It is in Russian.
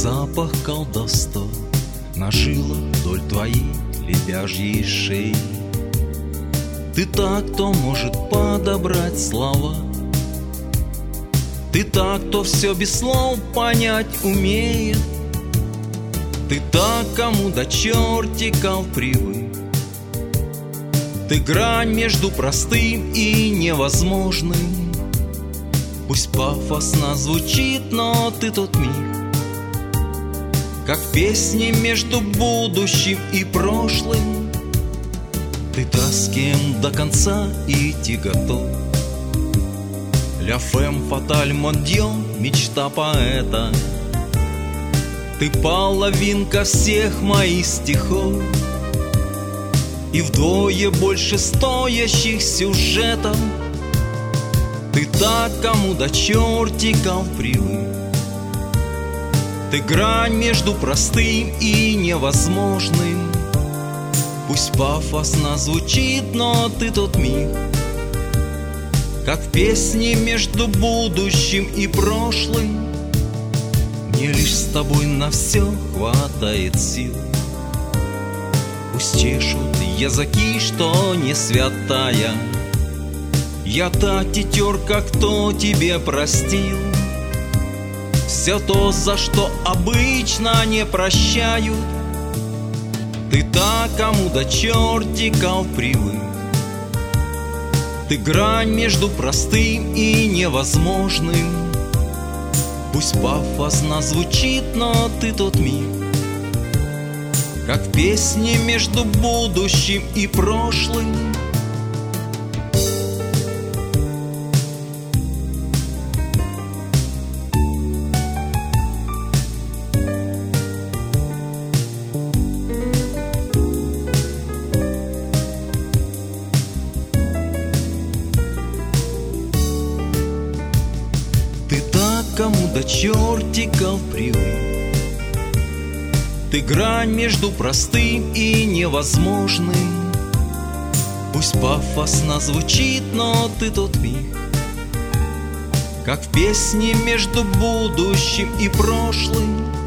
запах колдовства нажило вдоль твоей лебяжьей шеи. Ты так, кто может подобрать слова, ты так, кто все без слов понять умеет, ты так, кому до чертиков привык. Ты грань между простым и невозможным. Пусть пафосно звучит, но ты тот миг, как в песне между будущим и прошлым. Ты та, с кем до конца идти готов. Ля фем фаталь мон дьё, мечта поэта. Ты половинка всех моих стихов и вдвое больше стоящих сюжетов. Ты та, кому до чертиков привык. Ты грань между простым и невозможным. Пусть пафосно звучит, но ты тот миг, как в песне между будущим и прошлым. Мне лишь с тобой на все хватает сил. Пусть чешут языки, что не святая. Я та тетерка, кто тебе простил все то, за что обычно не прощают. Ты та, кому до чертиков привык. Ты грань между простым и невозможным. Пусть пафосно звучит, но ты тот миг, как в песне между будущим и прошлым. Ты та, кому до чертиков привык. Ты грань между простым и невозможным. Пусть пафосно звучит, но ты тот миг, как в песне между будущим и прошлым.